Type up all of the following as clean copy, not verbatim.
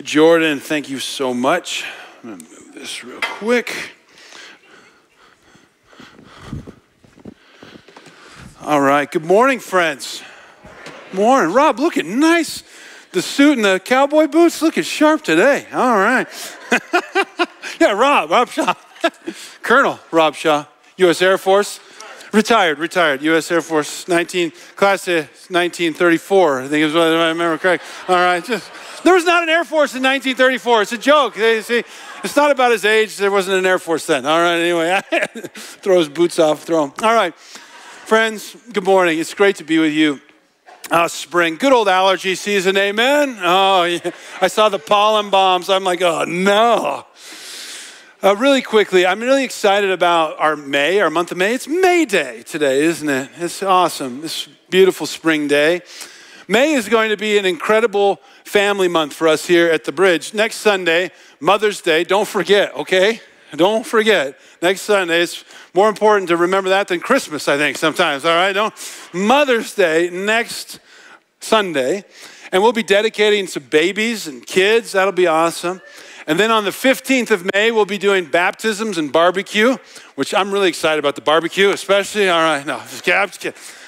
Jordan, thank you so much. I'm going to move this real quick. All right, good morning, friends. Morning. Rob, looking nice. The suit and the cowboy boots looking sharp today. All right. Yeah, Rob Shaw. Colonel Rob Shaw, U.S. Air Force. Retired, U.S. Air Force, class of 1934, I think is what I remember correct. All right, there was not an Air Force in 1934. It's a joke. See, it's not about his age. There wasn't an Air Force then. All right, anyway, throw his boots off, throw them. All right, friends, good morning. It's great to be with you. Spring, good old allergy season, amen? Oh, yeah. I saw the pollen bombs. I'm like, oh, no. Really quickly, I'm really excited about our month of May. It's May Day today, isn't it? It's awesome. This beautiful spring day. May is going to be an incredible family month for us here at the Bridge. Next Sunday, Mother's Day. Don't forget, okay? Don't forget. Next Sunday, it's more important to remember that than Christmas, I think, sometimes, all right? Mother's Day next Sunday. And we'll be dedicating some babies and kids. That'll be awesome. And then on the 15th of May, we'll be doing baptisms and barbecue, which I'm really excited about the barbecue, especially. All right, no, just kidding.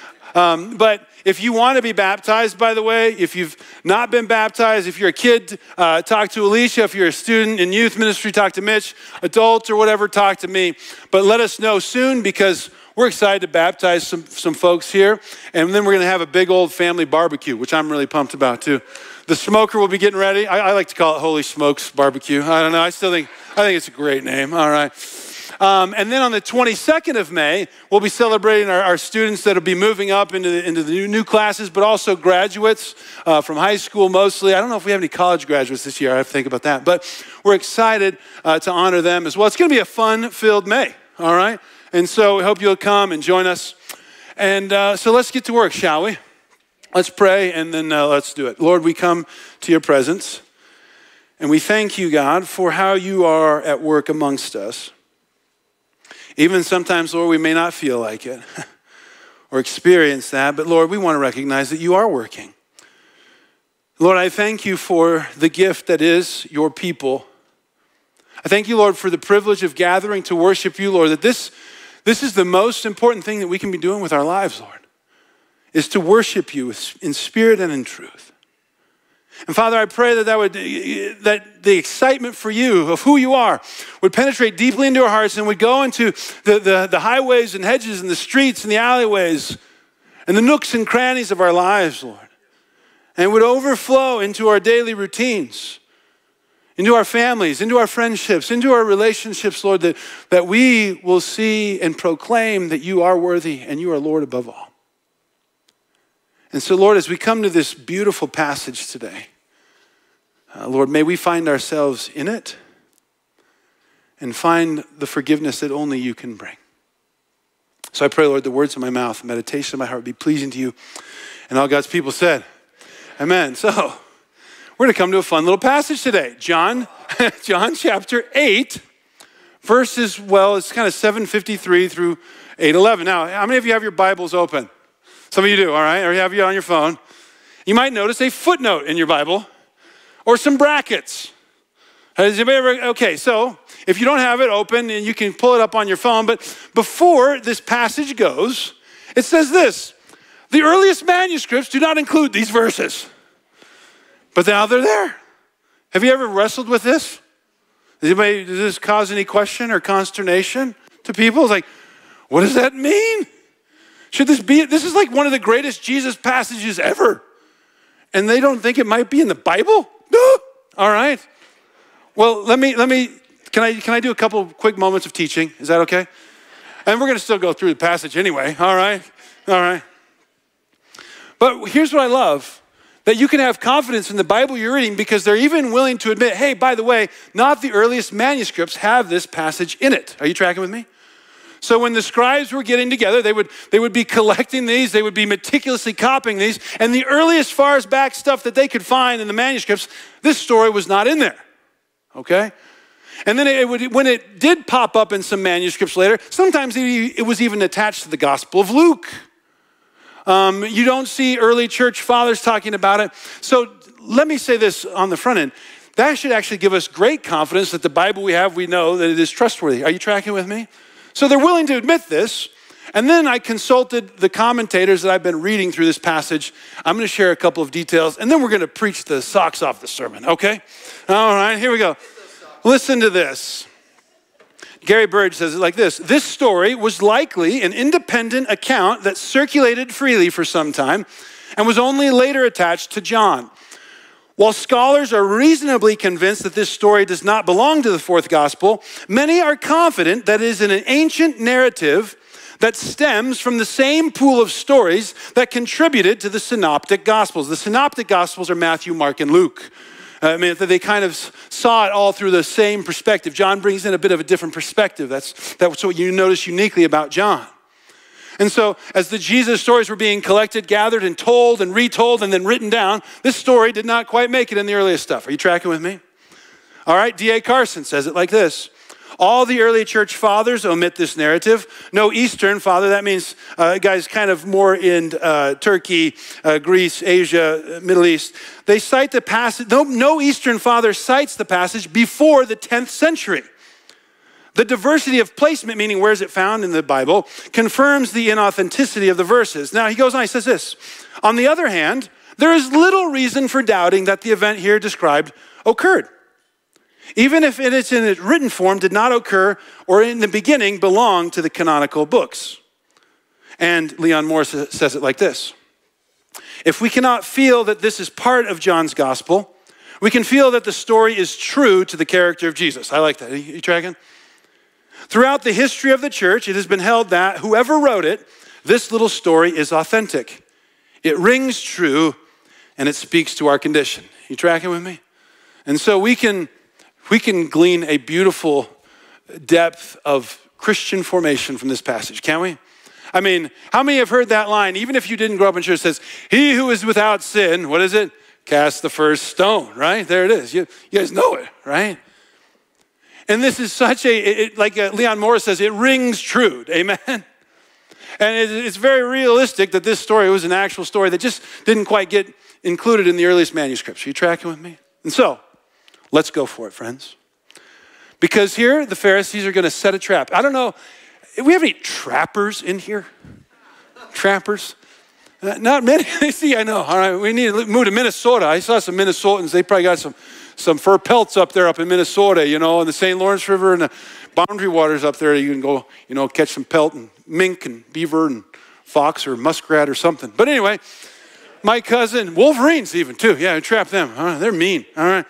But if you want to be baptized, by the way, if you've not been baptized, if you're a kid, talk to Alicia. If you're a student in youth ministry, talk to Mitch. Adults or whatever, talk to me. But let us know soon because we're excited to baptize some folks here. And then we're going to have a big old family barbecue, which I'm really pumped about too. The smoker will be getting ready. I like to call it Holy Smokes Barbecue. I don't know. I think it's a great name. All right. And then on the 22nd of May, we'll be celebrating our students that will be moving up into the new classes, but also graduates from high school mostly. I don't know if we have any college graduates this year. I have to think about that. But we're excited to honor them as well. It's going to be a fun-filled May, all right? And so we hope you'll come and join us. And so let's get to work, shall we? Let's pray, and then let's do it. Lord, we come to your presence, and we thank you, God, for how you are at work amongst us. Even sometimes, Lord, we may not feel like it or experience that, but Lord, we want to recognize that you are working. Lord, I thank you for the gift that is your people. I thank you, Lord, for the privilege of gathering to worship you, Lord, that this is the most important thing that we can be doing with our lives, Lord, is to worship you in spirit and in truth. And Father, I pray that the excitement for you, of who you are, would penetrate deeply into our hearts and would go into the highways and hedges and the streets and the alleyways and the nooks and crannies of our lives, Lord, and would overflow into our daily routines, into our families, into our friendships, into our relationships, Lord, that we will see and proclaim that you are worthy and you are Lord above all. And so, Lord, as we come to this beautiful passage today, Lord, may we find ourselves in it and find the forgiveness that only you can bring. So I pray, Lord, the words of my mouth, the meditation of my heart be pleasing to you. And all God's people said, amen. So we're going to come to a fun little passage today. John chapter 8, verses, it's kind of 7:53 through 8:11. Now, how many of you have your Bibles open? Some of you do, all right? Or you have you on your phone. You might notice a footnote in your Bible or some brackets. Has anybody ever, okay, so if you don't have it open, and you can pull it up on your phone, but before this passage goes, it says this: the earliest manuscripts do not include these verses, but now they're there. Have you ever wrestled with this? Does this cause any question or consternation to people? It's like, what does that mean? Should this is like one of the greatest Jesus passages ever. And they don't think it might be in the Bible? No. All right. Well, can I do a couple quick moments of teaching? Is that okay? And we're going to still go through the passage anyway. All right. But here's what I love, that you can have confidence in the Bible you're reading because they're even willing to admit, hey, by the way, not the earliest manuscripts have this passage in it. Are you tracking with me? So when the scribes were getting together, they would be collecting these, they would be meticulously copying these, and the earliest far as back stuff that they could find in the manuscripts, this story was not in there, okay? And then when it did pop up in some manuscripts later, sometimes it was even attached to the Gospel of Luke. You don't see early church fathers talking about it. So let me say this on the front end. that should actually give us great confidence that the Bible we have, we know that it is trustworthy. Are you tracking with me? So they're willing to admit this. And then I consulted the commentators that I've been reading through this passage. I'm going to share a couple of details, and then we're going to preach the socks off the sermon, okay? All right, here we go. Listen to this. Gary Burge says it like this. This story was likely an independent account that circulated freely for some time and was only later attached to John. While scholars are reasonably convinced that this story does not belong to the fourth gospel, many are confident that it is an ancient narrative that stems from the same pool of stories that contributed to the synoptic gospels. The synoptic gospels are Matthew, Mark, and Luke. I mean, they kind of saw it all through the same perspective. John brings in a bit of a different perspective. That's what you notice uniquely about John. And so as the Jesus stories were being collected, gathered, and told, and retold, and then written down, this story did not quite make it in the earliest stuff. Are you tracking with me? All right, D.A. Carson says it like this. All the early church fathers omit this narrative. No Eastern father, that means guys kind of more in Turkey, Greece, Asia, Middle East. They cite the passage, no Eastern father cites the passage before the 10th century. The diversity of placement, meaning where is it found in the Bible, confirms the inauthenticity of the verses. Now he goes on, he says this. On the other hand, there is little reason for doubting that the event here described occurred. Even if it's in its written form did not occur or in the beginning belong to the canonical books. And Leon Morris says it like this. If we cannot feel that this is part of John's gospel, we can feel that the story is true to the character of Jesus. I like that. Are you tracking? Throughout the history of the church, it has been held that whoever wrote it, this little story is authentic. It rings true and it speaks to our condition. You tracking with me? And so we can glean a beautiful depth of Christian formation from this passage, can't we? I mean, how many have heard that line? Even if you didn't grow up in church, it says, he who is without sin, what is it? Cast the first stone, right? There it is. You guys know it, right? And this is such like Leon Morris says, it rings true, amen? And it's very realistic that this story was an actual story that just didn't quite get included in the earliest manuscripts. Are you tracking with me? And so, let's go for it, friends. Because here, the Pharisees are going to set a trap. I don't know, do we have any trappers in here? Trappers? Not many. See, I know. All right, we need to move to Minnesota. I saw some Minnesotans. They probably got some fur pelts up there up in Minnesota, you know, in the St. Lawrence River and the boundary waters up there. You can go, you know, catch some pelt and mink and beaver and fox or muskrat or something. But anyway, my cousin, wolverines even too. Yeah, I trap them. All right, they're mean. All right.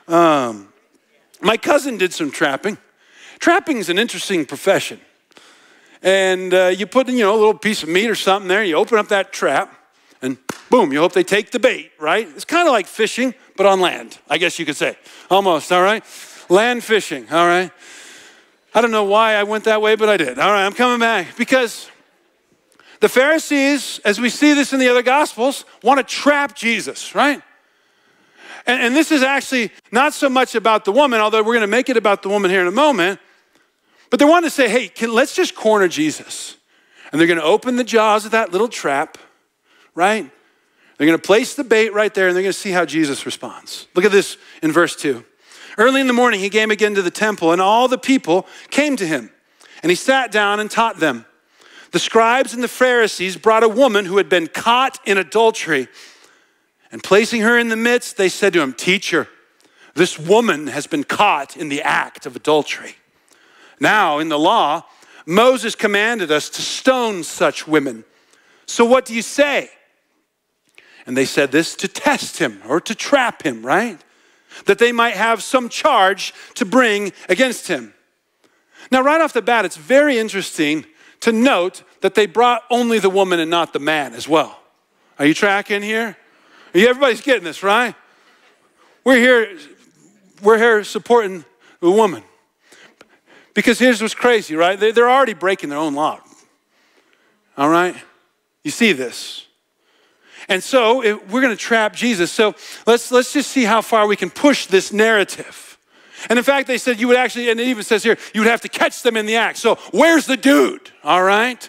My cousin did some trapping. Trapping is an interesting profession. And you put, you know, a little piece of meat or something there, you open up that trap, and boom, you hope they take the bait, right? It's kind of like fishing, but on land, I guess you could say. Almost, all right? Land fishing, all right? I don't know why I went that way, but I did. All right, I'm coming back. Because the Pharisees, as we see this in the other Gospels, want to trap Jesus, right? And this is actually not so much about the woman, although we're going to make it about the woman here in a moment. But they want to say, hey, let's just corner Jesus. And they're going to open the jaws of that little trap, right? They're going to place the bait right there, and they're going to see how Jesus responds. Look at this in verse 2. Early in the morning, he came again to the temple, and all the people came to him. And he sat down and taught them. The scribes and the Pharisees brought a woman who had been caught in adultery. And placing her in the midst, they said to him, Teacher, this woman has been caught in the act of adultery. Now, in the law, Moses commanded us to stone such women. So what do you say? And they said this to test him or to trap him, right? That they might have some charge to bring against him. Now, right off the bat, it's very interesting to note that they brought only the woman and not the man as well. Are you tracking here? Everybody's getting this, right? We're here supporting the woman. Because here's what's crazy, right? They're already breaking their own law. All right? You see this. And so we're going to trap Jesus. So let's just see how far we can push this narrative. And in fact, they said you would actually, and it even says here, you would have to catch them in the act. So where's the dude? All right?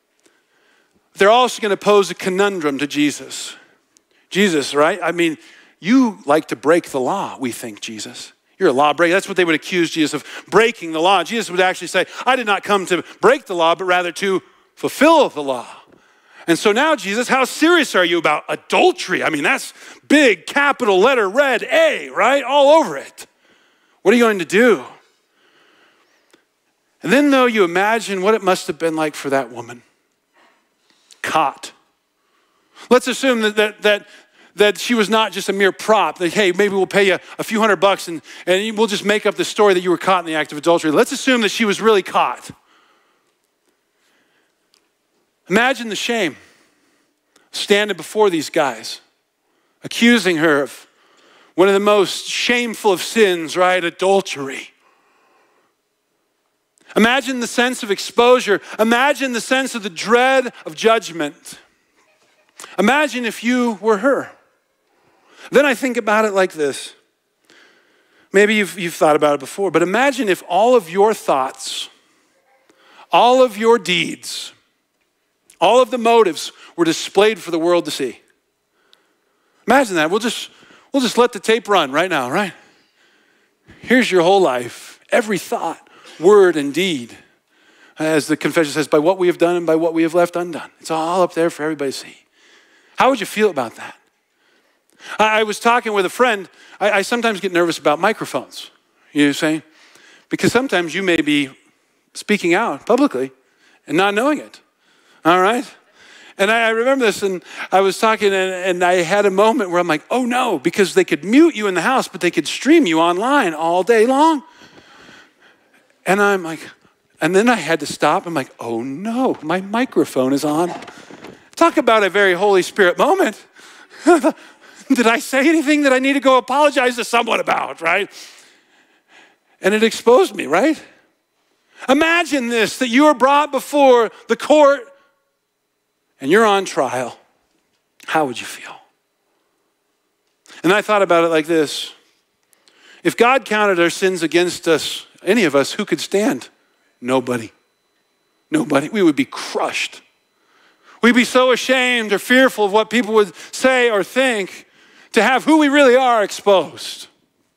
They're also going to pose a conundrum to Jesus. Jesus, right? I mean, you like to break the law, we think, Jesus. You're a lawbreaker. That's what they would accuse Jesus of, breaking the law. Jesus would actually say, I did not come to break the law, but rather to fulfill the law. And so now, Jesus, how serious are you about adultery? I mean, that's big, capital letter, red A, right? All over it. What are you going to do? And then, though, you imagine what it must have been like for that woman. Caught. Let's assume that she was not just a mere prop, that, hey, maybe we'll pay you a few $100 and we'll just make up the story that you were caught in the act of adultery. Let's assume that she was really caught. Imagine the shame, standing before these guys, accusing her of one of the most shameful of sins, right? Adultery. Imagine the sense of exposure. Imagine the sense of the dread of judgment. Imagine if you were her. Then I think about it like this. Maybe you've thought about it before, but imagine if all of your thoughts, all of your deeds, all of the motives were displayed for the world to see. Imagine that. We'll just let the tape run right now, right? Here's your whole life, every thought, word, and deed. As the confession says, by what we have done and by what we have left undone. It's all up there for everybody to see. How would you feel about that? I was talking with a friend. I sometimes get nervous about microphones. You know what I'm saying? Because sometimes you may be speaking out publicly and not knowing it. All right? And I remember this, and I was talking, and I had a moment where I'm like, oh no, because they could mute you in the house, but they could stream you online all day long. And I'm like, and then I had to stop. I'm like, oh no, my microphone is on. Talk about a very Holy Spirit moment. Did I say anything that I need to go apologize to someone about, right? And it exposed me, right? Imagine this, that you are brought before the court and you're on trial. How would you feel? And I thought about it like this. If God counted our sins against us, any of us, who could stand? Nobody. Nobody. We would be crushed. We'd be so ashamed or fearful of what people would say or think to have who we really are exposed.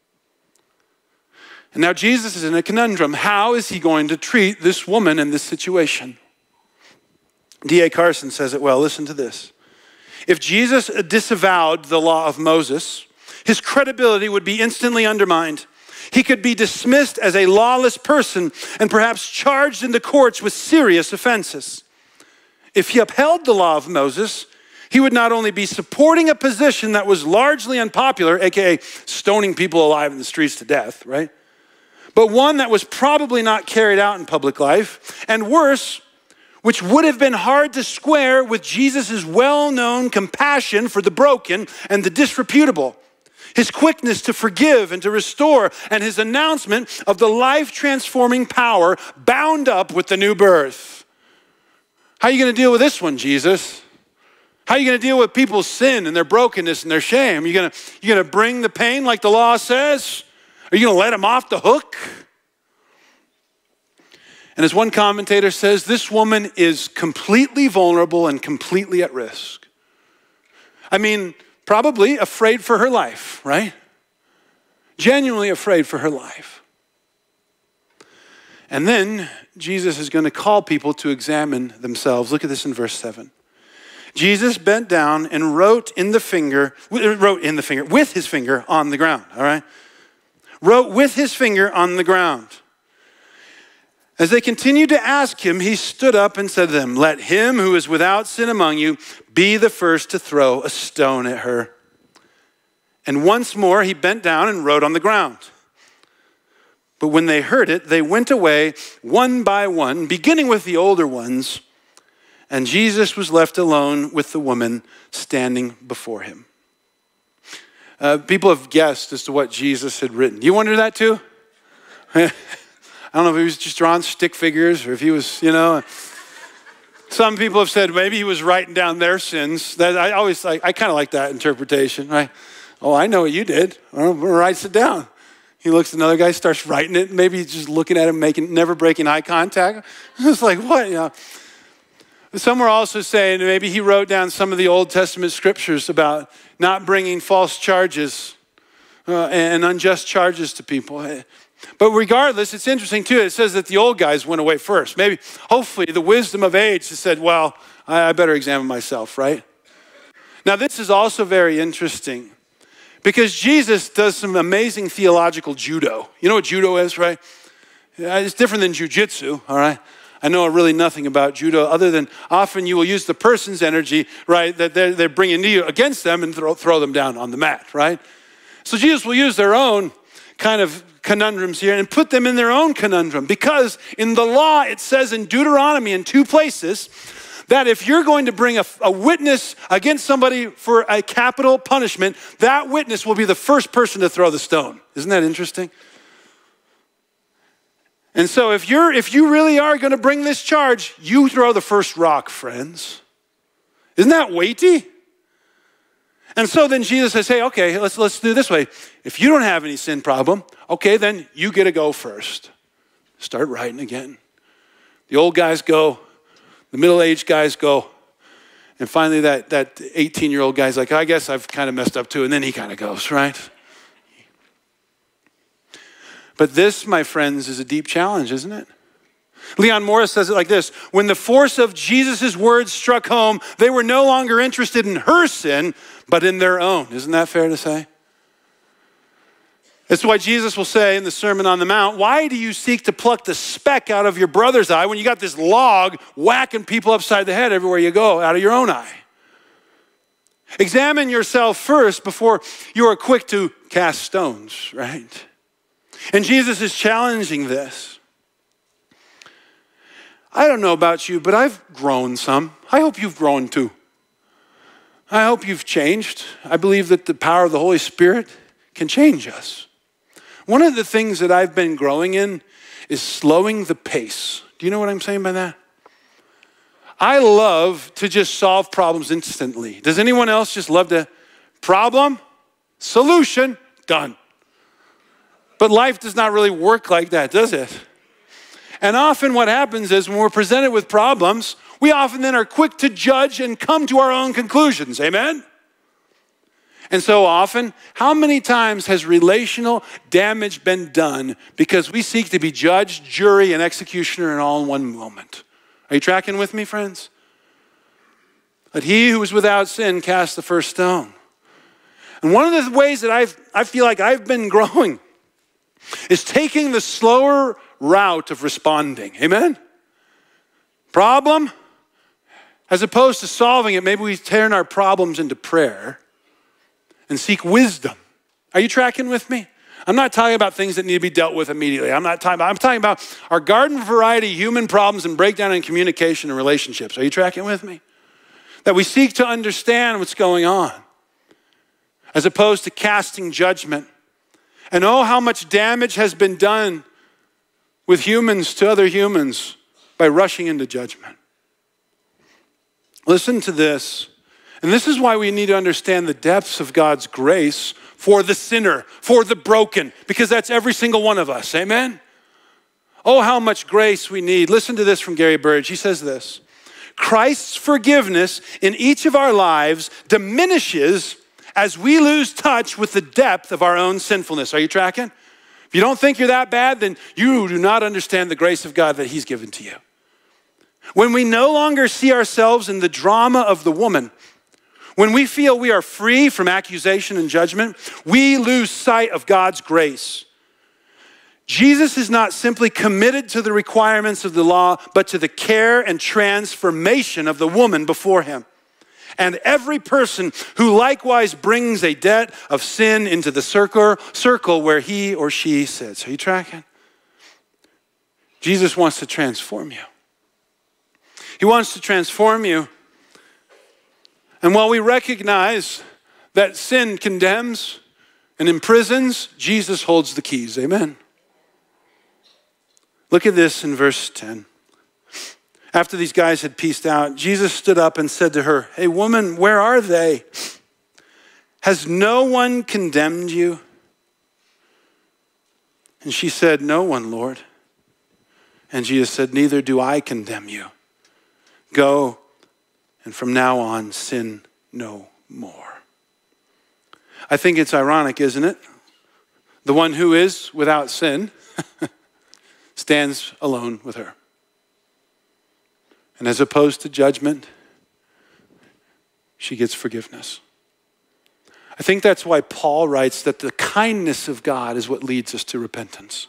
And now Jesus is in a conundrum. How is he going to treat this woman in this situation? D.A. Carson says it well. Listen to this. If Jesus disavowed the law of Moses, his credibility would be instantly undermined. He could be dismissed as a lawless person and perhaps charged in the courts with serious offenses. If he upheld the law of Moses, he would not only be supporting a position that was largely unpopular, aka stoning people alive in the streets to death, right? But one that was probably not carried out in public life, and worse, which would have been hard to square with Jesus' well-known compassion for the broken and the disreputable, his quickness to forgive and to restore, and his announcement of the life-transforming power bound up with the new birth. How are you going to deal with this one, Jesus? How are you going to deal with people's sin and their brokenness and their shame? You going to bring the pain like the law says? Are you going to let them off the hook? And as one commentator says, this woman is completely vulnerable and completely at risk. I mean, probably afraid for her life, right? Genuinely afraid for her life. And then Jesus is going to call people to examine themselves. Look at this in verse 7. Jesus bent down and wrote with his finger on the ground, all right? Wrote with his finger on the ground. As they continued to ask him, he stood up and said to them, let him who is without sin among you be the first to throw a stone at her. And once more he bent down and wrote on the ground. But when they heard it, they went away one by one, beginning with the older ones, and Jesus was left alone with the woman standing before him. People have guessed as to what Jesus had written. You wonder that too? I don't know if he was just drawing stick figures or if he was, Some people have said maybe he was writing down their sins. I kind of like that interpretation, right? Oh, I know what you did. Well, writes it down. He looks at another guy, starts writing it. Maybe he's just looking at him, never breaking eye contact. It's like, what? Some were also saying maybe he wrote down some of the Old Testament scriptures about not bringing false charges and unjust charges to people. But regardless, it's interesting too. It says that the old guys went away first. Maybe, hopefully, the wisdom of age has said, well, I better examine myself, right? Now, this is also very interesting because Jesus does some amazing theological judo. You know what judo is, right? It's different than jujitsu, all right? I know really nothing about judo other than often you will use the person's energy, right, that they're bringing to you against them and throw them down on the mat, right? So Jesus will use their own kind of conundrums here and put them in their own conundrum because in the law it says in Deuteronomy in 2 places that if you're going to bring a witness against somebody for a capital punishment, that witness will be the first person to throw the stone. Isn't that interesting? And so if you really are going to bring this charge, you throw the first rock, friends. Isn't that weighty? And so then Jesus says, hey, okay, let's do it this way. If you don't have any sin problem, okay, then you get to go first. Start writing again. The old guys go, the middle-aged guys go, and finally that 18-year-old guy's like, I guess I've kind of messed up too, and then he kind of goes, right? But this, my friends, is a deep challenge, isn't it? Leon Morris says it like this: when the force of Jesus' words struck home, they were no longer interested in her sin, but in their own. Isn't that fair to say? It's why Jesus will say in the Sermon on the Mount, why do you seek to pluck the speck out of your brother's eye when you got this log whacking people upside the head everywhere you go out of your own eye? Examine yourself first before you are quick to cast stones, right? And Jesus is challenging this. I don't know about you, but I've grown some. I hope you've grown too. I hope you've changed. I believe that the power of the Holy Spirit can change us. One of the things that I've been growing in is slowing the pace. Do you know what I'm saying by that? I love to just solve problems instantly. Does anyone else just love to problem, solution, done? But life does not really work like that, does it? And often what happens is when we're presented with problems, we often then are quick to judge and come to our own conclusions, amen? And so often, how many times has relational damage been done because we seek to be judge, jury, and executioner in all in one moment? Are you tracking with me, friends? Let he who is without sin cast the first stone. And one of the ways that I feel like I've been growing is taking the slower route of responding. Amen? Problem, as opposed to solving it, maybe we turn our problems into prayer and seek wisdom. Are you tracking with me? I'm not talking about things that need to be dealt with immediately. I'm talking about our garden variety human problems and breakdown in communication and relationships. Are you tracking with me? That we seek to understand what's going on as opposed to casting judgment. And oh, how much damage has been done with humans to other humans by rushing into judgment. Listen to this. And this is why we need to understand the depths of God's grace for the sinner, for the broken, because that's every single one of us, amen? Oh, how much grace we need. Listen to this from Gary Burge. He says this: Christ's forgiveness in each of our lives diminishes as we lose touch with the depth of our own sinfulness. Are you tracking? If you don't think you're that bad, then you do not understand the grace of God that he's given to you. When we no longer see ourselves in the drama of the woman, when we feel we are free from accusation and judgment, we lose sight of God's grace. Jesus is not simply committed to the requirements of the law, but to the care and transformation of the woman before him. And every person who likewise brings a debt of sin into the circle where he or she sits. Are you tracking? Jesus wants to transform you. He wants to transform you. And while we recognize that sin condemns and imprisons, Jesus holds the keys. Amen. Look at this in verse 10. After these guys had pieced out, Jesus stood up and said to her, "Hey, woman, where are they? Has no one condemned you?" And she said, "No one, Lord." And Jesus said, "Neither do I condemn you. Go, and from now on, sin no more. I think it's ironic, isn't it? The one who is without sin stands alone with her. And as opposed to judgment, she gets forgiveness. I think that's why Paul writes that the kindness of God is what leads us to repentance.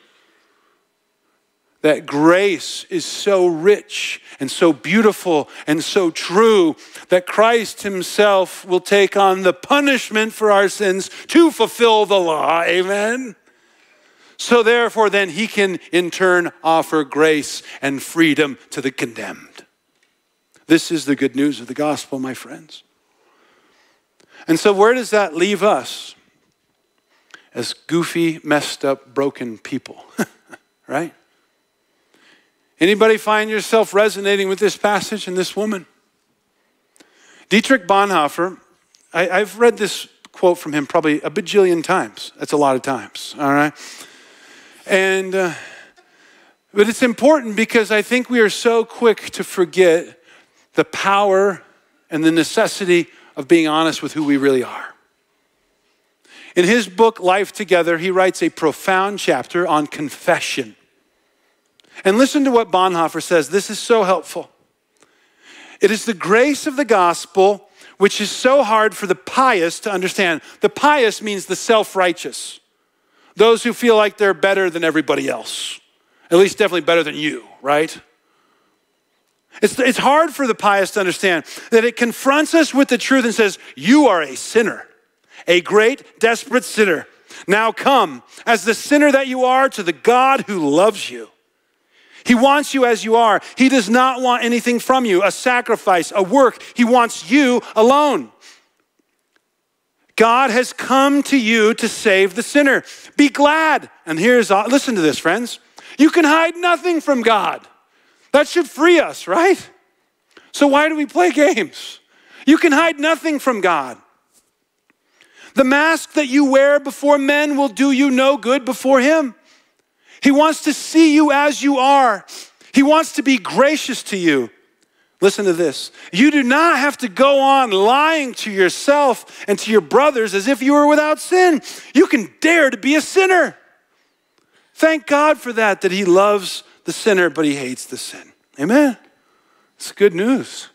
That grace is so rich and so beautiful and so true that Christ himself will take on the punishment for our sins to fulfill the law. Amen? So therefore then he can in turn offer grace and freedom to the condemned. This is the good news of the gospel, my friends. And so where does that leave us? As goofy, messed up, broken people, right? Anybody find yourself resonating with this passage and this woman? Dietrich Bonhoeffer, I've read this quote from him probably a bajillion times. That's a lot of times, all right? And, but it's important because I think we are so quick to forget the power and the necessity of being honest with who we really are. In his book, Life Together, he writes a profound chapter on confession. And listen to what Bonhoeffer says. This is so helpful. It is the grace of the gospel which is so hard for the pious to understand. The pious means the self-righteous. Those who feel like they're better than everybody else. At least definitely better than you, right? It's hard for the pious to understand that it confronts us with the truth and says, you are a sinner, a great, desperate sinner. Now come, as the sinner that you are, to the God who loves you. He wants you as you are. He does not want anything from you, a sacrifice, a work. He wants you alone. God has come to you to save the sinner. Be glad. And listen to this, friends. You can hide nothing from God. That should free us, right? So why do we play games? You can hide nothing from God. The mask that you wear before men will do you no good before him. He wants to see you as you are. He wants to be gracious to you. Listen to this. You do not have to go on lying to yourself and to your brothers as if you were without sin. You can dare to be a sinner. Thank God for that he loves the sinner, but he hates the sin. Amen. It's good news.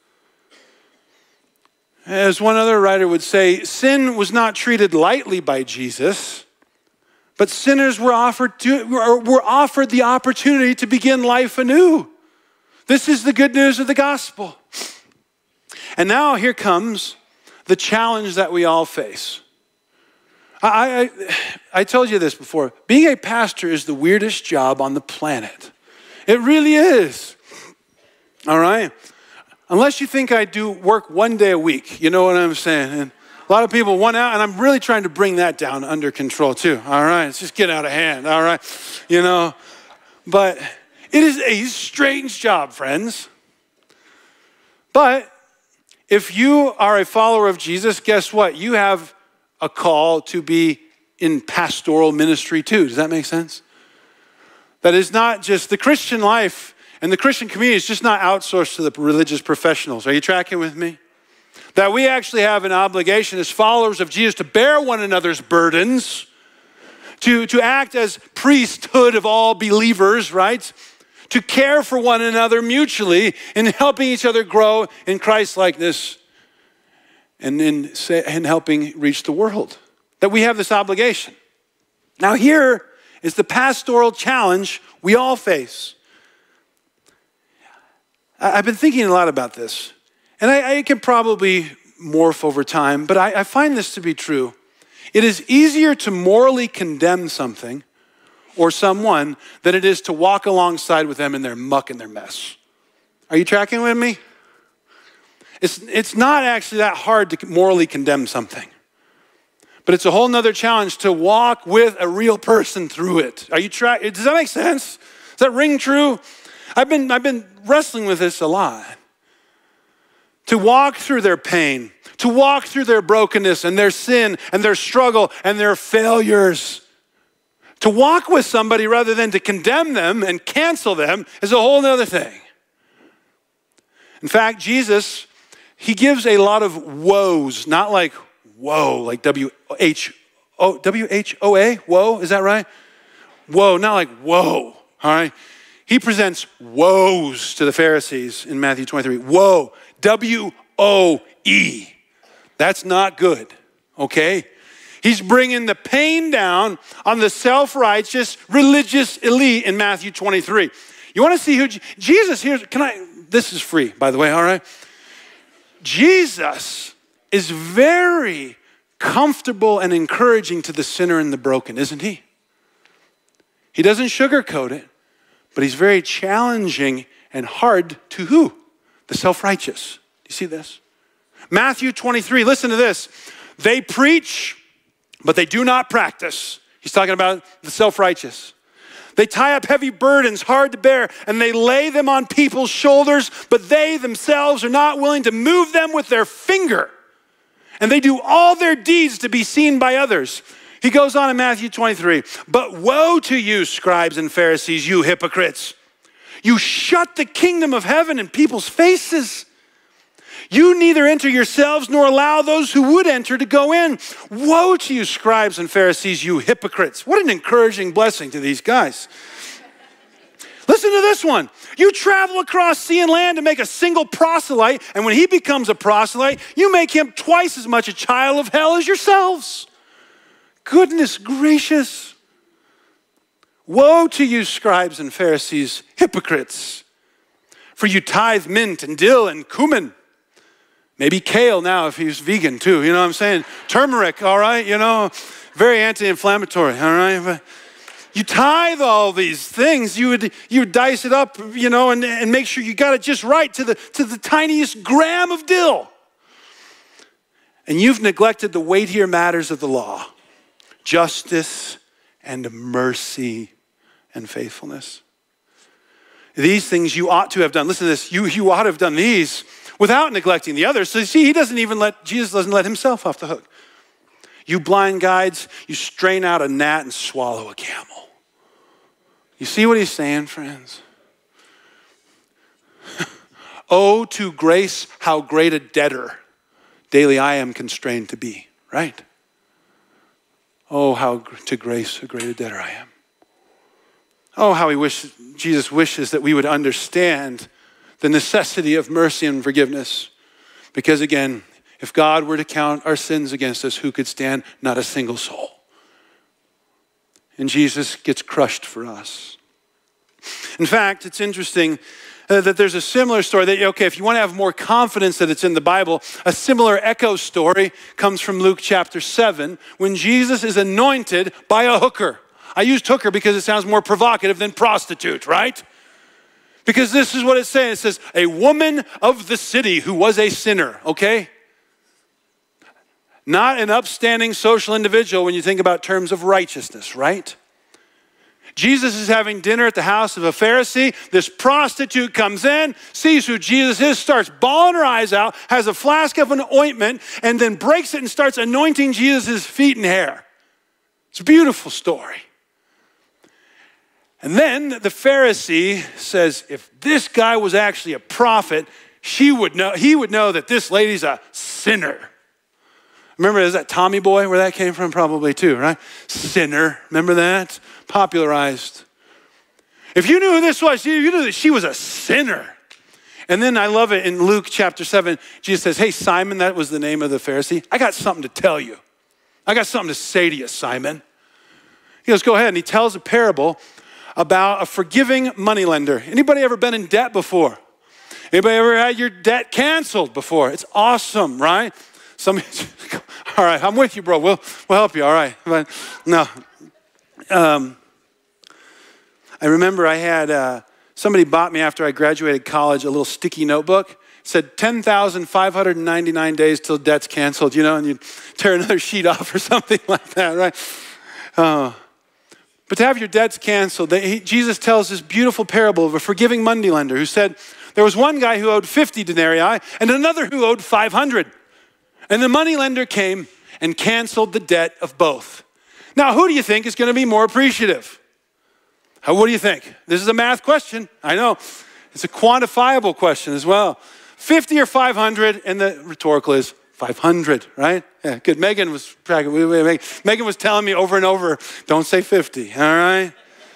As one other writer would say, sin was not treated lightly by Jesus. But sinners were offered the opportunity to begin life anew. This is the good news of the gospel. And now here comes the challenge that we all face. I told you this before. Being a pastor is the weirdest job on the planet. It really is. All right? Unless you think I do work one day a week. You know what I'm saying? And a lot of people want out, and I'm really trying to bring that down under control too. All right, it's just getting out of hand. All right, but it is a strange job, friends. But if you are a follower of Jesus, guess what? You have a call to be in pastoral ministry too. Does that make sense? That is not just the Christian life and the Christian community is just not outsourced to the religious professionals. Are you tracking with me? That we actually have an obligation as followers of Jesus to bear one another's burdens, to act as priesthood of all believers, right? To care for one another mutually in helping each other grow in Christ-likeness and in helping reach the world. That we have this obligation. Now here is the pastoral challenge we all face. I've been thinking a lot about this. And I can probably morph over time, but I find this to be true. It is easier to morally condemn something or someone than it is to walk alongside with them in their muck and their mess. Are you tracking with me? It's not actually that hard to morally condemn something. But it's a whole nother challenge to walk with a real person through it. Are you tracking? Does that make sense? Does that ring true? I've been wrestling with this a lot. To walk through their pain, to walk through their brokenness and their sin and their struggle and their failures. To walk with somebody rather than to condemn them and cancel them is a whole other thing. In fact, Jesus, he gives a lot of woes, not like whoa, like W-H-O-A, woe, is that right? Whoa, not like whoa, all right? He presents woes to the Pharisees in Matthew 23. Woe, W-O-E. That's not good, okay? He's bringing the pain down on the self-righteous religious elite in Matthew 23. You want to see who Jesus here? This is free, by the way, all right? Jesus is very comfortable and encouraging to the sinner and the broken, isn't he? He doesn't sugarcoat it, but he's very challenging and hard to who? The self-righteous. Do you see this? Matthew 23, listen to this. They preach, but they do not practice. He's talking about the self-righteous. They tie up heavy burdens, hard to bear, and they lay them on people's shoulders, but they themselves are not willing to move them with their finger. And they do all their deeds to be seen by others. He goes on in Matthew 23, but woe to you, scribes and Pharisees, you hypocrites. You shut the kingdom of heaven in people's faces. You neither enter yourselves nor allow those who would enter to go in. Woe to you, scribes and Pharisees, you hypocrites. What an encouraging blessing to these guys. Listen to this one. You travel across sea and land to make a single proselyte, and when he becomes a proselyte, you make him twice as much a child of hell as yourselves. Goodness gracious. Woe to you, scribes and Pharisees, hypocrites. For you tithe mint and dill and cumin. Maybe kale now if he's vegan too, you know what I'm saying? Turmeric, all right, you know, very anti-inflammatory, all right? But you tithe all these things, you would dice it up, you know, and make sure you got it just right to the tiniest gram of dill. And you've neglected the weightier matters of the law, justice and mercy and faithfulness. These things you ought to have done. Listen to this, you ought to have done these without neglecting the others. So you see, Jesus doesn't let himself off the hook. You blind guides, you strain out a gnat and swallow a camel. You see what he's saying, friends? Oh, to grace, how great a debtor daily I am constrained to be, right? Oh, how to grace, how great a debtor I am. Oh, how Jesus wishes that we would understand the necessity of mercy and forgiveness. Because again, if God were to count our sins against us, who could stand? Not a single soul. And Jesus gets crushed for us. In fact, it's interesting that there's a similar story that, okay, if you want to have more confidence that it's in the Bible, a similar echo story comes from Luke chapter 7, when Jesus is anointed by a hooker. I used hooker because it sounds more provocative than prostitute, right? Because this is what it's saying. It says, a woman of the city who was a sinner, okay? Not an upstanding social individual when you think about terms of righteousness, right? Jesus is having dinner at the house of a Pharisee. This prostitute comes in, sees who Jesus is, starts bawling her eyes out, has a flask of an ointment, and then breaks it and starts anointing Jesus' feet and hair. It's a beautiful story. And then the Pharisee says, if this guy was actually a prophet, he would know that this lady's a sinner. Remember, is that Tommy Boy where that came from? Probably too, right? Sinner, remember that? Popularized. If you knew who this was, you knew that she was a sinner. And then I love it in Luke chapter 7, Jesus says, hey, Simon, that was the name of the Pharisee. I got something to tell you. I got something to say to you, Simon. He goes, go ahead. And he tells a parable about a forgiving moneylender. Anybody ever been in debt before? Anybody ever had your debt canceled before? It's awesome, right? All right, I'm with you, bro. We'll help you, all right. But no. I remember I had, somebody bought me after I graduated college a little sticky notebook. It said 10,599 days till debt's canceled, you know, and you'd tear another sheet off or something like that, right? But to have your debts canceled, Jesus tells this beautiful parable of a forgiving moneylender who said, there was one guy who owed 50 denarii and another who owed 500. And the moneylender came and canceled the debt of both. Now, who do you think is going to be more appreciative? What do you think? This is a math question. I know. It's a quantifiable question as well. 50 or 500? And the rhetorical is 500, right? Yeah, good. Megan was telling me over and over, don't say 50, all right?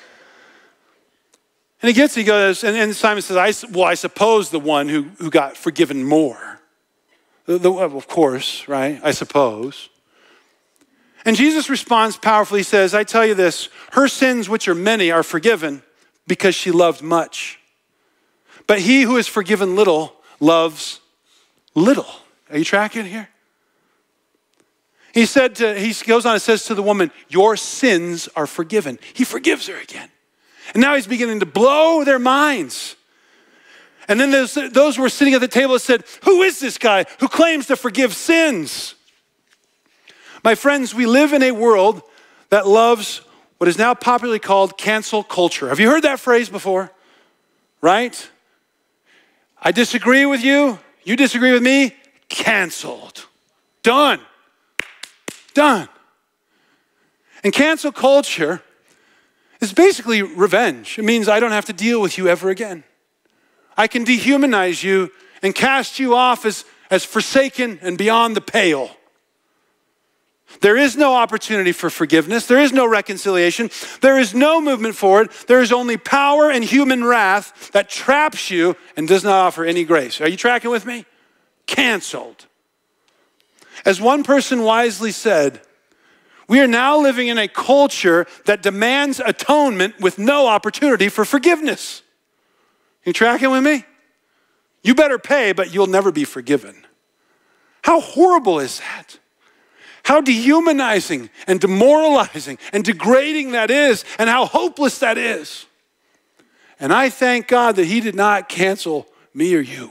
And he goes, and Simon says, I suppose the one who got forgiven more. Of course, right? I suppose. And Jesus responds powerfully. He says, I tell you this, her sins, which are many, are forgiven because she loved much. But he who is forgiven little loves little. Are you tracking here? He goes on and says to the woman, your sins are forgiven. He forgives her again. And now he's beginning to blow their minds. And then those who were sitting at the table said, who is this guy who claims to forgive sins? My friends, we live in a world that loves what is now popularly called cancel culture. Have you heard that phrase before? Right? I disagree with you. You disagree with me. Canceled. Done. Done. And cancel culture is basically revenge. It means I don't have to deal with you ever again. I can dehumanize you and cast you off as forsaken and beyond the pale. There is no opportunity for forgiveness. There is no reconciliation. There is no movement forward. There is only power and human wrath that traps you and does not offer any grace. Are you tracking with me? Canceled. As one person wisely said, we are now living in a culture that demands atonement with no opportunity for forgiveness. You tracking with me? You better pay, but you'll never be forgiven. How horrible is that? How dehumanizing and demoralizing and degrading that is, and how hopeless that is. And I thank God that he did not cancel me or you.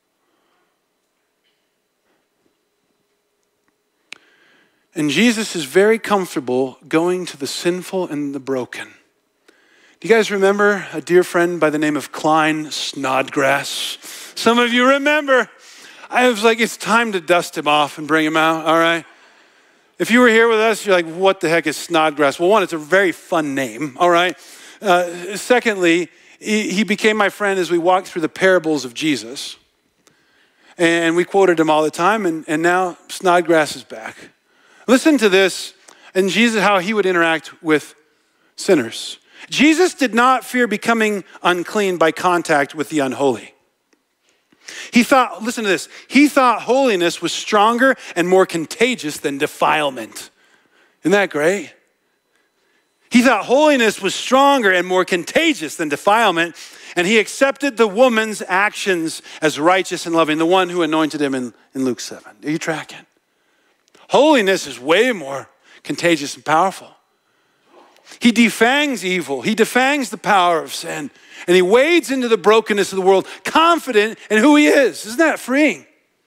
And Jesus is very comfortable going to the sinful and the broken. Do you guys remember a dear friend by the name of Klein Snodgrass? Some of you remember. I was like, it's time to dust him off and bring him out, all right? If you were here with us, you're like, what the heck is Snodgrass? Well, one, it's a very fun name, all right? Secondly, he became my friend as we walked through the parables of Jesus. And we quoted him all the time, and now Snodgrass is back. Listen to this, and Jesus, how he would interact with sinners. Jesus did not fear becoming unclean by contact with the unholy. He thought, listen to this, he thought holiness was stronger and more contagious than defilement. Isn't that great? He thought holiness was stronger and more contagious than defilement, and he accepted the woman's actions as righteous and loving, the one who anointed him in Luke 7. Are you tracking? Holiness is way more contagious and powerful. He defangs evil. He defangs the power of sin. And he wades into the brokenness of the world, confident in who he is. Isn't that freeing?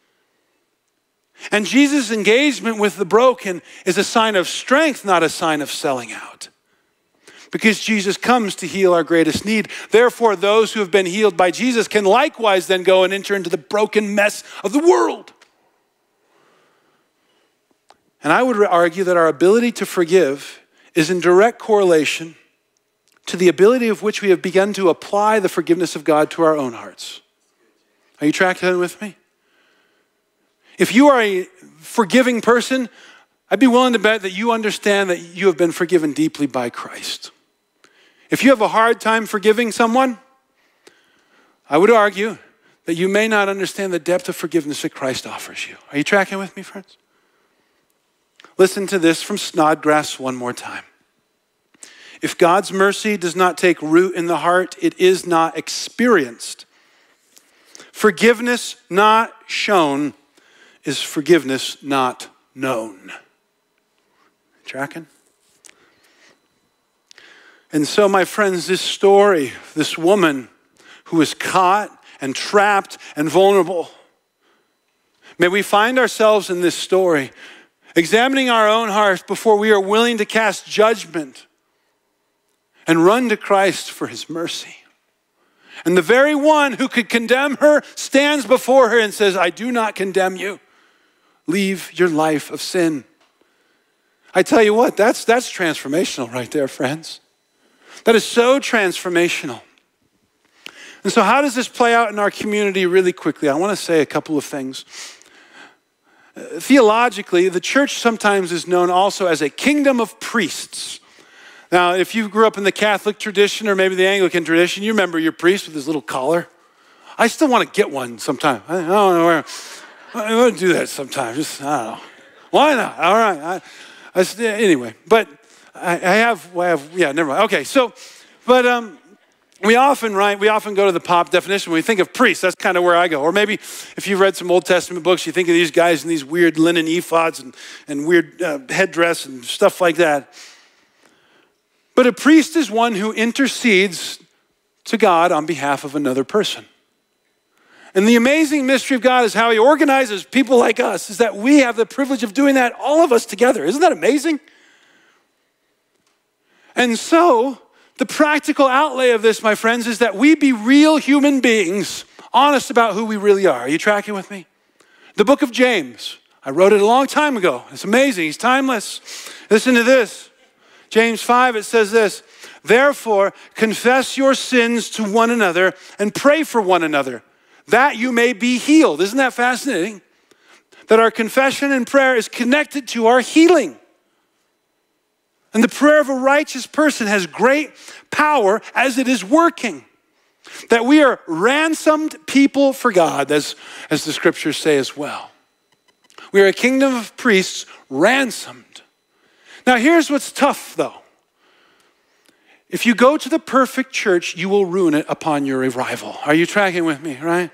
And Jesus' engagement with the broken is a sign of strength, not a sign of selling out. Because Jesus comes to heal our greatest need. Therefore, those who have been healed by Jesus can likewise then go and enter into the broken mess of the world. And I would argue that our ability to forgive is in direct correlation to the ability of which we have begun to apply the forgiveness of God to our own hearts. Are you tracking with me? If you are a forgiving person, I'd be willing to bet that you understand that you have been forgiven deeply by Christ. If you have a hard time forgiving someone, I would argue that you may not understand the depth of forgiveness that Christ offers you. Are you tracking with me, friends? Listen to this from Snodgrass one more time. If God's mercy does not take root in the heart, it is not experienced. Forgiveness not shown is forgiveness not known. Tracking? And so, my friends, this story, this woman who was caught and trapped and vulnerable, may we find ourselves in this story examining our own hearts before we are willing to cast judgment and run to Christ for his mercy. And the very one who could condemn her stands before her and says, I do not condemn you. Leave your life of sin. I tell you what, that's transformational right there, friends. That is so transformational. And so how does this play out in our community really quickly? I want to say a couple of things. Theologically, the church sometimes is known also as a kingdom of priests. Now, if you grew up in the Catholic tradition or maybe the Anglican tradition, you remember your priest with his little collar. I still want to get one sometime. I don't know where. I want to do that sometime. Just, I don't know. Why not? All right. Anyway, but I have, yeah, never mind. Okay, so, but we often go to the pop definition when we think of priests. That's kind of where I go. Or maybe if you've read some Old Testament books, you think of these guys in these weird linen ephods and weird headdress and stuff like that. But a priest is one who intercedes to God on behalf of another person. And the amazing mystery of God is how he organizes people like us, is that we have the privilege of doing that, all of us together. Isn't that amazing? And so, the practical outlay of this, my friends, is that we be real human beings, honest about who we really are. Are you tracking with me? The book of James, I wrote it a long time ago. It's amazing, he's timeless. Listen to this. James 5, it says this, therefore, confess your sins to one another and pray for one another, that you may be healed. Isn't that fascinating? That our confession and prayer is connected to our healing. And the prayer of a righteous person has great power as it is working. That we are ransomed people for God, as the scriptures say as well. We are a kingdom of priests ransomed. Now here's what's tough though. If you go to the perfect church, you will ruin it upon your arrival. Are you tracking with me, right?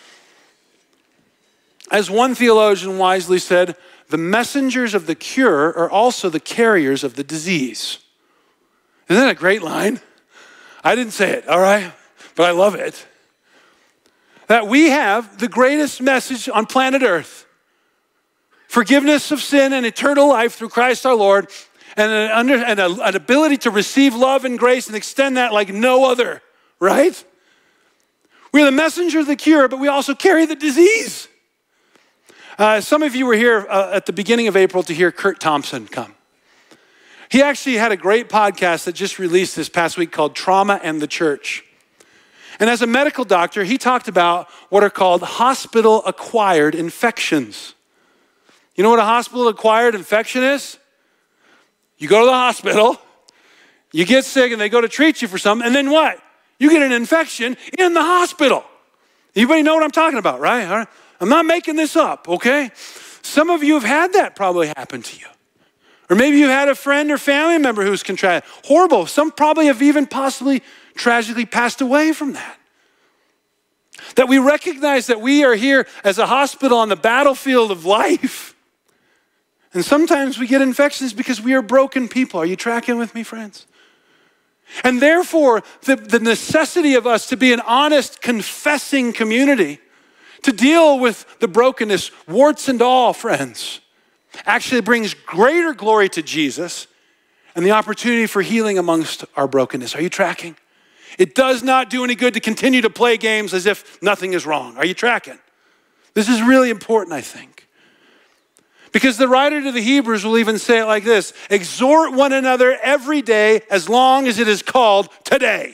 As one theologian wisely said, the messengers of the cure are also the carriers of the disease. Isn't that a great line? I didn't say it, all right? But I love it. That we have the greatest message on planet Earth. Forgiveness of sin and eternal life through Christ our Lord, and an ability to receive love and grace and extend that like no other, right? We're the messenger of the cure, but we also carry the disease. Some of you were here at the beginning of April to hear Kurt Thompson come. He actually had a great podcast that just released this past week called Trauma and the Church. And as a medical doctor, he talked about what are called hospital-acquired infections. You know what a hospital-acquired infection is? You go to the hospital, you get sick, and they go to treat you for something, and then what? You get an infection in the hospital. Anybody know what I'm talking about, right? All right? I'm not making this up, okay? Some of you have had that probably happen to you. Or maybe you had a friend or family member who's contracted. Horrible. Some probably have even possibly tragically passed away from that. That we recognize that we are here as a hospital on the battlefield of life. And sometimes we get infections because we are broken people. Are you tracking with me, friends? And therefore, the necessity of us to be an honest, confessing community, to deal with the brokenness, warts and all, friends, actually brings greater glory to Jesus and the opportunity for healing amongst our brokenness. Are you tracking? It does not do any good to continue to play games as if nothing is wrong. Are you tracking? This is really important, I think. Because the writer to the Hebrews will even say it like this, exhort one another every day as long as it is called today.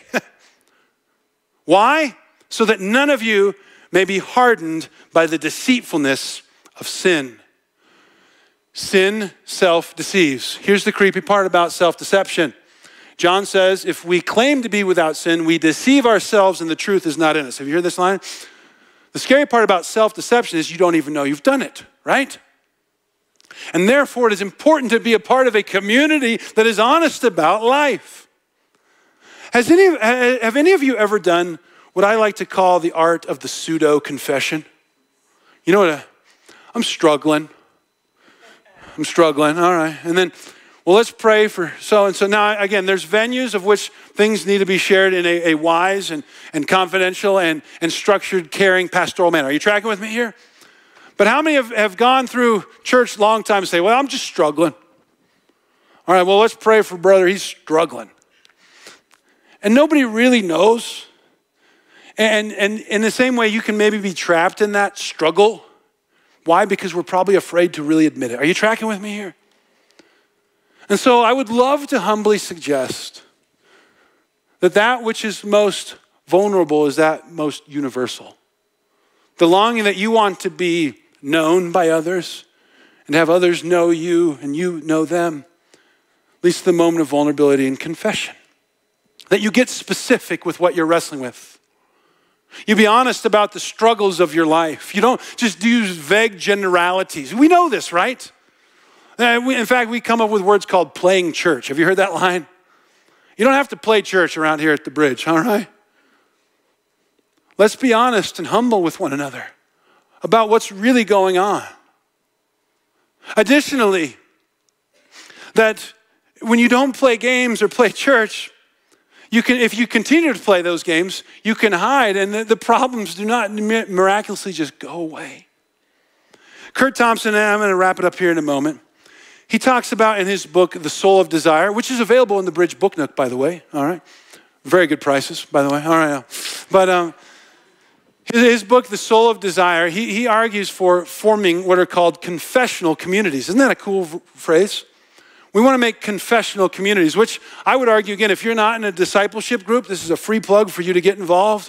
Why? So that none of you may be hardened by the deceitfulness of sin. Sin self-deceives. Here's the creepy part about self-deception. John says, if we claim to be without sin, we deceive ourselves and the truth is not in us. Have you heard this line? The scary part about self-deception is you don't even know you've done it, right? And therefore, it is important to be a part of a community that is honest about life. Have any of you ever done what I like to call the art of the pseudo-confession? You know what? I'm struggling, all right. And then, well, let's pray for so-and-so. Now, again, there's venues of which things need to be shared in a wise and confidential and structured, caring, pastoral manner. Are you tracking with me here? But how many have gone through church a long time and say, well, I'm just struggling. All right, well, let's pray for brother. He's struggling. And nobody really knows. And in the same way, you can maybe be trapped in that struggle. Why? Because we're probably afraid to really admit it. Are you tracking with me here? And so I would love to humbly suggest that which is most vulnerable is that most universal. The longing that you want to be known by others and have others know you and you know them, leads to the moment of vulnerability and confession. That you get specific with what you're wrestling with. You be honest about the struggles of your life. You don't just use vague generalities. We know this, right? In fact, we come up with words called playing church. Have you heard that line? You don't have to play church around here at the bridge, all right? Let's be honest and humble with one another about what's really going on. Additionally, that when you don't play games or play church, if you continue to play those games, you can hide and the problems do not miraculously just go away. Curt Thompson, and I'm going to wrap it up here in a moment. He talks about in his book, The Soul of Desire, which is available in the Bridge Book Nook, by the way. All right. Very good prices, by the way. All right. But his book, The Soul of Desire, he argues for forming what are called confessional communities. Isn't that a cool phrase? We want to make confessional communities, which I would argue, again, if you're not in a discipleship group, this is a free plug for you to get involved.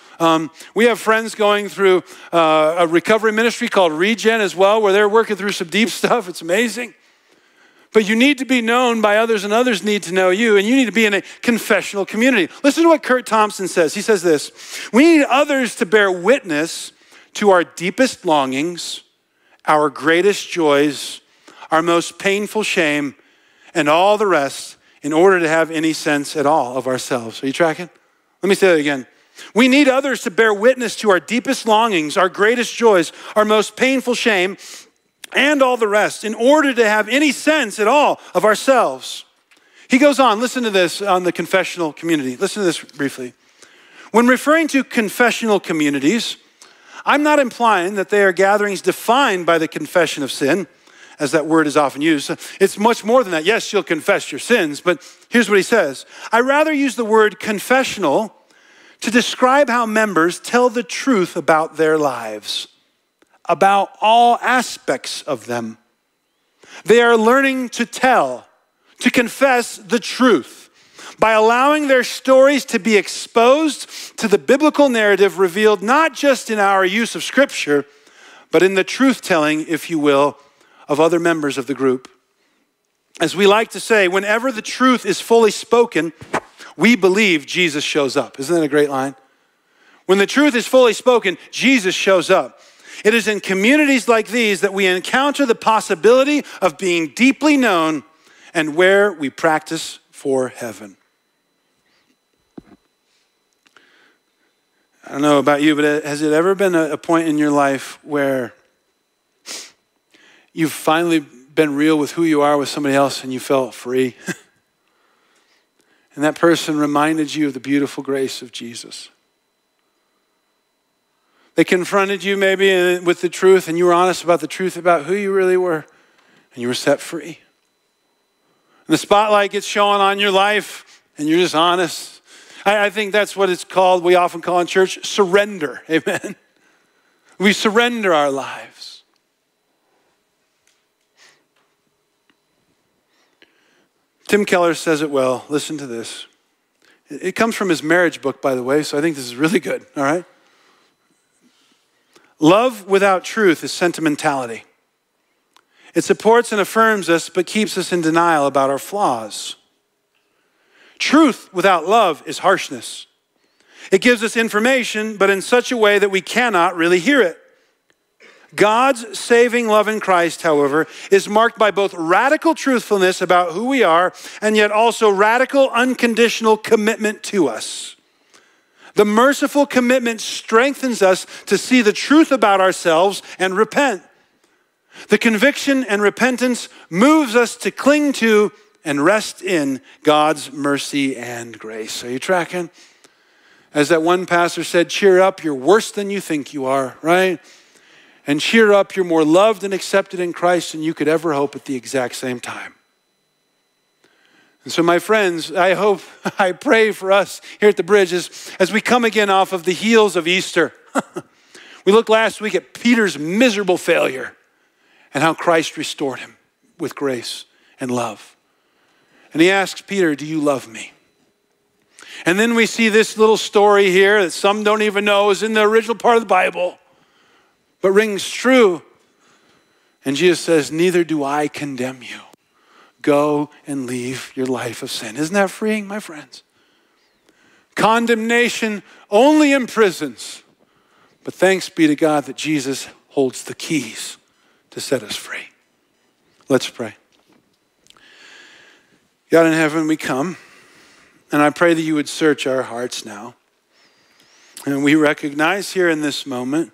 We have friends going through a recovery ministry called Regen as well, where they're working through some deep stuff. It's amazing. But you need to be known by others and others need to know you, and you need to be in a confessional community. Listen to what Curt Thompson says. He says this: we need others to bear witness to our deepest longings, our greatest joys, our most painful shame, and all the rest in order to have any sense at all of ourselves. Are you tracking? Let me say that again. We need others to bear witness to our deepest longings, our greatest joys, our most painful shame, and all the rest in order to have any sense at all of ourselves. He goes on, listen to this on the confessional community. Listen to this briefly. When referring to confessional communities, I'm not implying that they are gatherings defined by the confession of sin, as that word is often used. It's much more than that. Yes, you'll confess your sins, but here's what he says. I rather use the word confessional to describe how members tell the truth about their lives, about all aspects of them. They are learning to tell, to confess the truth by allowing their stories to be exposed to the biblical narrative revealed not just in our use of Scripture, but in the truth-telling, if you will, of other members of the group. As we like to say, whenever the truth is fully spoken, we believe Jesus shows up. Isn't that a great line? When the truth is fully spoken, Jesus shows up. It is in communities like these that we encounter the possibility of being deeply known and where we practice for heaven. I don't know about you, but has it ever been a point in your life where you've finally been real with who you are with somebody else and you felt free? And that person reminded you of the beautiful grace of Jesus. They confronted you maybe with the truth and you were honest about the truth about who you really were and you were set free. And the spotlight gets shown on your life and you're just honest. I think that's what it's called, we often call in church, surrender, amen? We surrender our lives. Tim Keller says it well. Listen to this. It comes from his marriage book, by the way, so I think this is really good, all right? Love without truth is sentimentality. It supports and affirms us, but keeps us in denial about our flaws. Truth without love is harshness. It gives us information, but in such a way that we cannot really hear it. God's saving love in Christ, however, is marked by both radical truthfulness about who we are and yet also radical unconditional commitment to us. The merciful commitment strengthens us to see the truth about ourselves and repent. The conviction and repentance moves us to cling to and rest in God's mercy and grace. Are you tracking? As that one pastor said, cheer up, you're worse than you think you are, right? And cheer up, you're more loved and accepted in Christ than you could ever hope at the exact same time. And so my friends, I pray for us here at the Bridge as we come again off of the heels of Easter. We looked last week at Peter's miserable failure and how Christ restored him with grace and love. And he asks Peter, do you love me? And then we see this little story here that some don't even know is in the original part of the Bible, but rings true. And Jesus says, neither do I condemn you. Go and leave your life of sin. Isn't that freeing, my friends? Condemnation only imprisons. But thanks be to God that Jesus holds the keys to set us free. Let's pray. God in heaven, we come, and I pray that you would search our hearts now. And we recognize here in this moment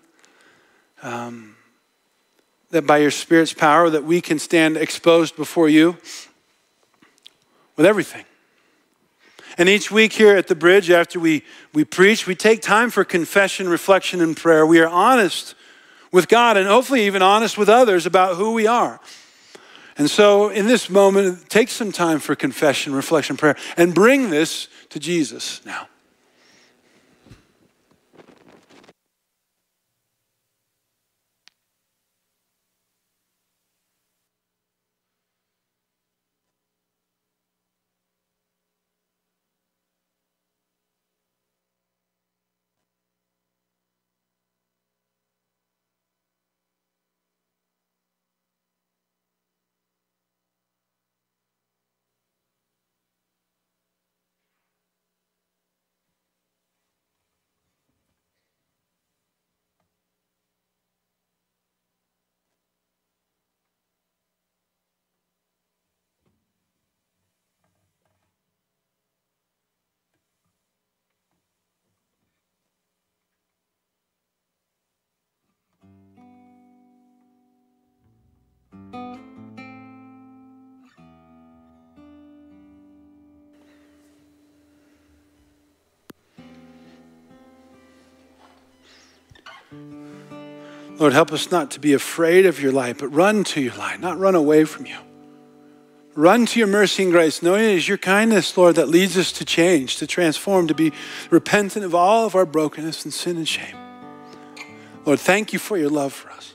that by your Spirit's power that we can stand exposed before you with everything. And each week here at the Bridge, after we preach, we take time for confession, reflection, and prayer. We are honest with God and hopefully even honest with others about who we are. And so in this moment, take some time for confession, reflection, prayer, and bring this to Jesus now. Lord, help us not to be afraid of your light, but run to your light, not run away from you. Run to your mercy and grace, knowing it is your kindness, Lord, that leads us to change, to transform, to be repentant of all of our brokenness and sin and shame. Lord, thank you for your love for us.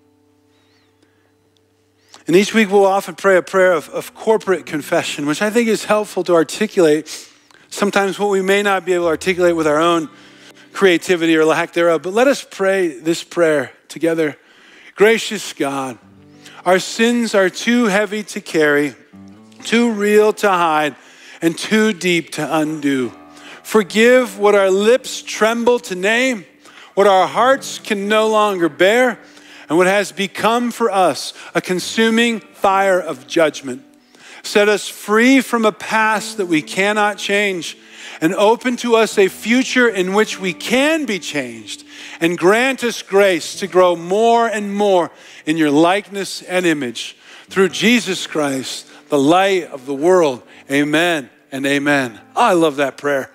And each week we'll often pray a prayer of corporate confession, which I think is helpful to articulate sometimes what we may not be able to articulate with our own creativity or lack thereof. But let us pray this prayer together. Gracious God, our sins are too heavy to carry, too real to hide, and too deep to undo. Forgive what our lips tremble to name, what our hearts can no longer bear, and what has become for us a consuming fire of judgment. Set us free from a past that we cannot change, and open to us a future in which we can be changed, and grant us grace to grow more and more in your likeness and image. Through Jesus Christ, the light of the world. Amen and amen. Oh, I love that prayer.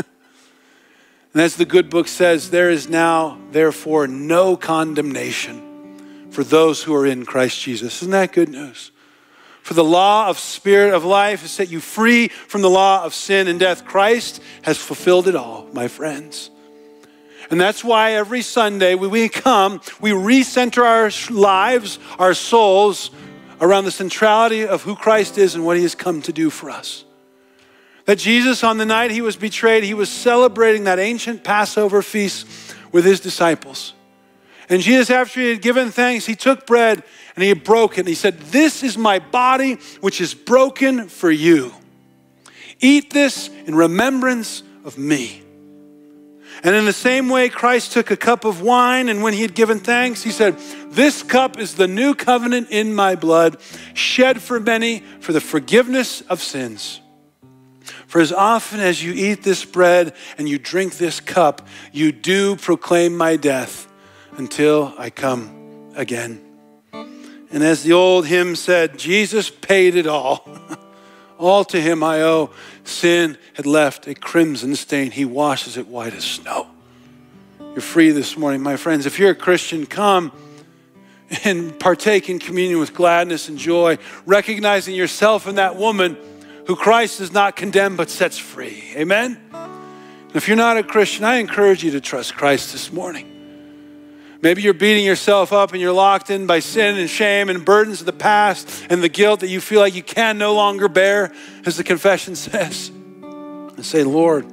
And as the good book says, there is now, therefore, no condemnation for those who are in Christ Jesus. Isn't that good news? For the law of Spirit of life has set you free from the law of sin and death. Christ has fulfilled it all, my friends. And that's why every Sunday when we come, we recenter our lives, our souls, around the centrality of who Christ is and what he has come to do for us. That Jesus, on the night he was betrayed, he was celebrating that ancient Passover feast with his disciples. And Jesus, after he had given thanks, he took bread and he broke it. And he said, "This is my body, which is broken for you. Eat this in remembrance of me." And in the same way, Christ took a cup of wine, and when he had given thanks, he said, "This cup is the new covenant in my blood, shed for many for the forgiveness of sins. For as often as you eat this bread and you drink this cup, you do proclaim my death until I come again." And as the old hymn said, Jesus paid it all. All to him I owe. Sin had left a crimson stain. He washes it white as snow. You're free this morning, my friends. If you're a Christian, come and partake in communion with gladness and joy, recognizing yourself in that woman who Christ does not condemn but sets free. Amen? And if you're not a Christian, I encourage you to trust Christ this morning. Maybe you're beating yourself up and you're locked in by sin and shame and burdens of the past and the guilt that you feel like you can no longer bear, as the confession says. And say, "Lord,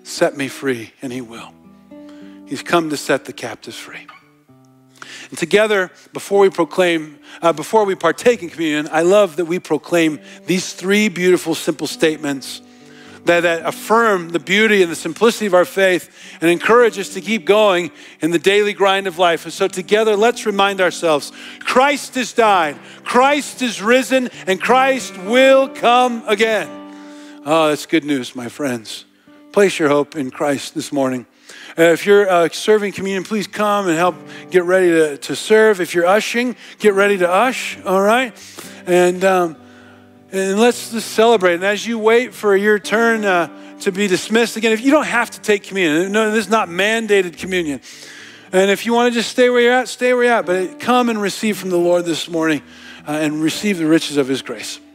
set me free, and he will. He's come to set the captives free. And together, before we partake in communion, I love that we proclaim these three beautiful, simple statements that affirm the beauty and the simplicity of our faith and encourage us to keep going in the daily grind of life. And so together, let's remind ourselves, Christ has died, Christ is risen, and Christ will come again. Oh, that's good news, my friends. Place your hope in Christ this morning. If you're serving communion, please come and help get ready to serve. If you're ushing, get ready to ush, all right? And let's just celebrate. And as you wait for your turn to be dismissed, again, if you don't have to take communion. No, this is not mandated communion. And if you want to just stay where you're at, stay where you're at. But come and receive from the Lord this morning and receive the riches of his grace.